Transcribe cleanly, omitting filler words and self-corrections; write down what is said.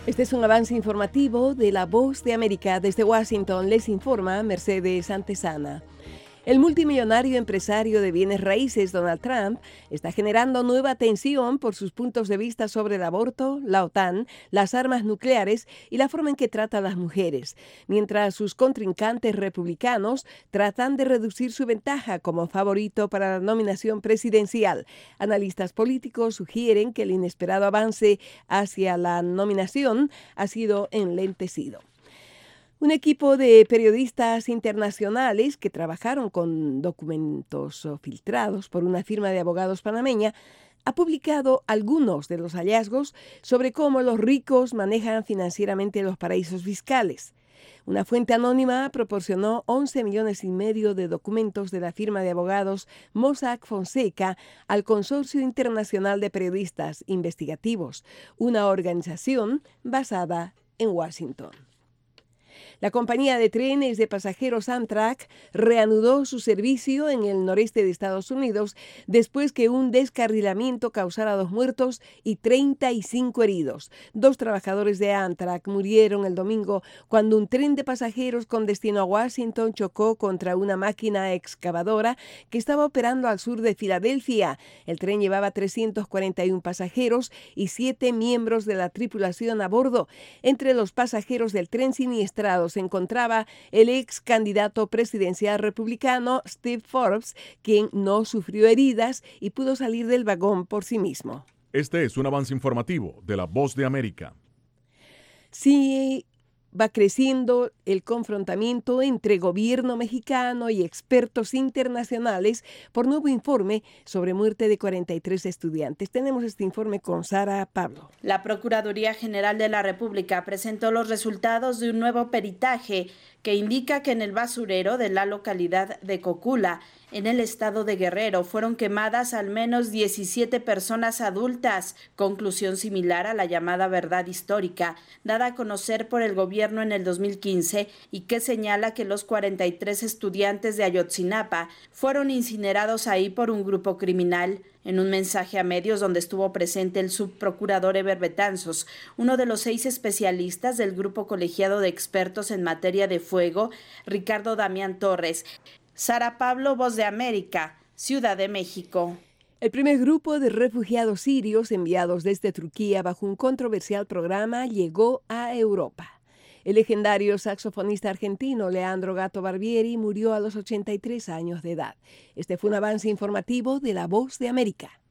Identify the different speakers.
Speaker 1: Este es un avance informativo de La Voz de América. Desde Washington les informa Mercedes Antesana. El multimillonario empresario de bienes raíces Donald Trump está generando nueva tensión por sus puntos de vista sobre el aborto, la OTAN, las armas nucleares y la forma en que trata a las mujeres, mientras sus contrincantes republicanos tratan de reducir su ventaja como favorito para la nominación presidencial. Analistas políticos sugieren que el inesperado avance hacia la nominación ha sido enlentecido. Un equipo de periodistas internacionales que trabajaron con documentos filtrados por una firma de abogados panameña ha publicado algunos de los hallazgos sobre cómo los ricos manejan financieramente los paraísos fiscales. Una fuente anónima proporcionó 11,5 millones de documentos de la firma de abogados Mossack Fonseca al Consorcio Internacional de Periodistas Investigativos, una organización basada en Washington. La compañía de trenes de pasajeros Amtrak reanudó su servicio en el noreste de Estados Unidos después que un descarrilamiento causara 2 muertos y 35 heridos. 2 trabajadores de Amtrak murieron el domingo cuando un tren de pasajeros con destino a Washington chocó contra una máquina excavadora que estaba operando al sur de Filadelfia. El tren llevaba 341 pasajeros y 7 miembros de la tripulación a bordo. Entre los pasajeros del tren siniestrado se encontraba el ex candidato presidencial republicano Steve Forbes, quien no sufrió heridas y pudo salir del vagón por sí mismo.
Speaker 2: Este es un avance informativo de La Voz de América.
Speaker 1: Sí, va creciendo el confrontamiento entre gobierno mexicano y expertos internacionales por nuevo informe sobre muerte de 43 estudiantes. Tenemos este informe con Sara Pablo.
Speaker 3: La Procuraduría General de la República presentó los resultados de un nuevo peritaje que indica que en el basurero de la localidad de Cocula, en el estado de Guerrero, fueron quemadas al menos 17 personas adultas, conclusión similar a la llamada verdad histórica, dada a conocer por el gobierno en el 2015 y que señala que los 43 estudiantes de Ayotzinapa fueron incinerados ahí por un grupo criminal. En un mensaje a medios donde estuvo presente el subprocurador Eber Betanzos, uno de los 6 especialistas del grupo colegiado de expertos en materia de fuego, Ricardo Damián Torres. Sara Pablo, Voz de América, Ciudad de México.
Speaker 1: El primer grupo de refugiados sirios enviados desde Turquía bajo un controversial programa llegó a Europa. El legendario saxofonista argentino Leandro Gato Barbieri murió a los 83 años de edad. Este fue un avance informativo de La Voz de América.